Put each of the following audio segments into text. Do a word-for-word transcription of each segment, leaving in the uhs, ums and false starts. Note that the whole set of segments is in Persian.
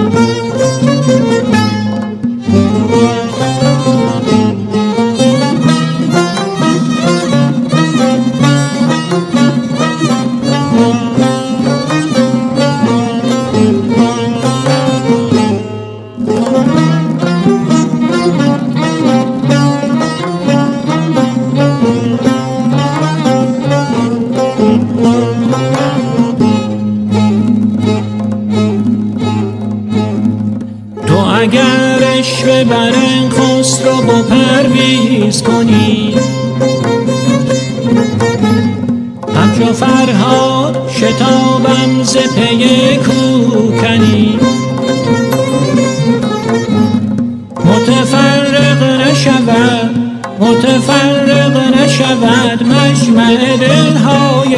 اگر عشوه بر خسرو و پرویز کنی، همچو فرهاد شتابم ز پی کوکنی. متفرق نشود متفرق نشود مجمع دلهای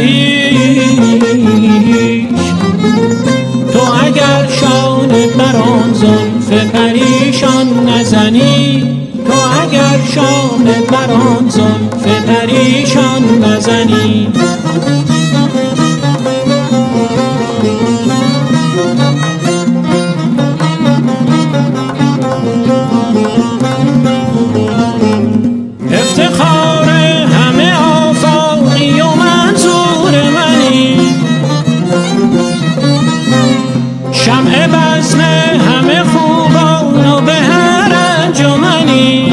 پریش. تو اگر شانه بر آن زلف پریشان نزنی، تو اگر شانه بر آن زلف پریشان نزنی. افتخار همه آفاقی و منظور منی، شمع بزم همه خوبان و به هر انجمنی.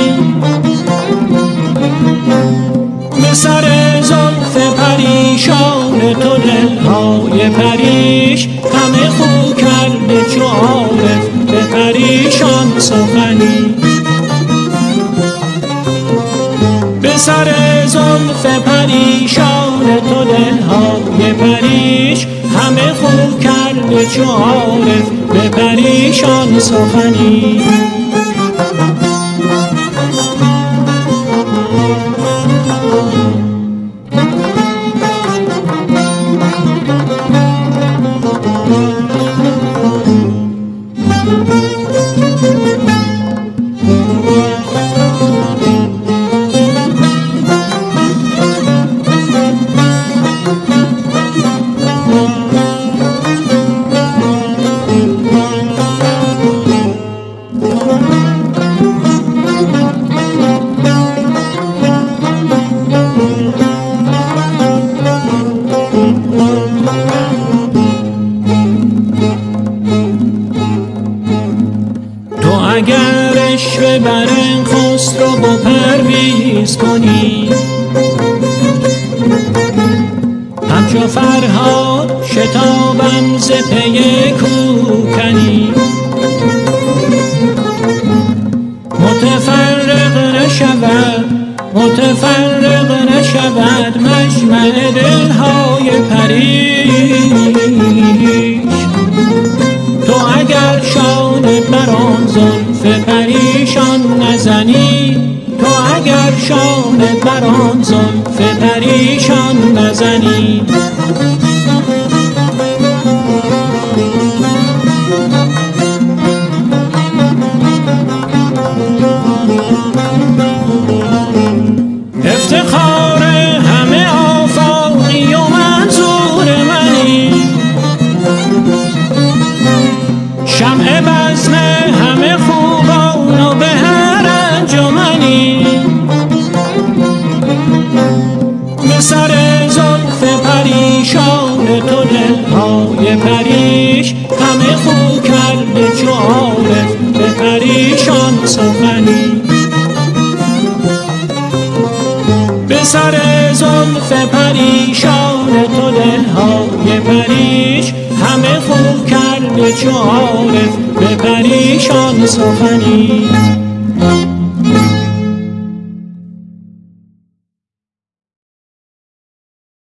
به سر زلف پریشان تو دلهای پریش همه خو کرده چو عارف به پریشان سخنی. به سر زلف پریشان تو دلهای پریش همه خو کرده چو عارف به پریشان سخنی. اگر عشوه بر خسرو و پرویز کنی، همچو فرهاد شتابم ز پی کوکنی. متفرق نشود متفرق نشود مجمع دلهای پریش. تو اگر شانه بر آن زلف پریشان نزنی، تو اگر شانه بر آن زلف پریشان نزنی. افتخار همه آفاقی و منظور منی، شمع بزم همه خوبان و به هر انجمنی. به سر زلف پریشان تو دلهای پریش همه خو کرده چو عارف به پریشان سخنی. به سر زلف پریشان تو دلهای پریش همه خو کرده چو عارف به پریشان سخنی.